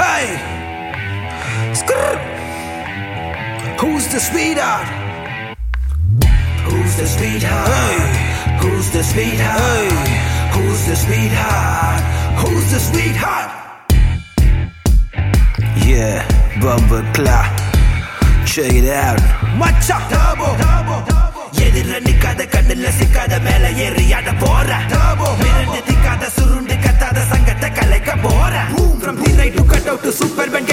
Hey, Skrr. Who's the sweetheart? Who's the sweetheart? Hey. Who's the sweetheart? Hey. Who's the sweetheart? Who's the sweetheart? Yeah, bumper clock. Check it out. Macha Turbo. எதிர நிக்காத கண்ணுல சிக்காத மேல ஏறியாட போற மிரண்டு திக்காத சுருண்டு கத்தாத சங்கத்தை கலைக்க போற From thin right to cut out to Superman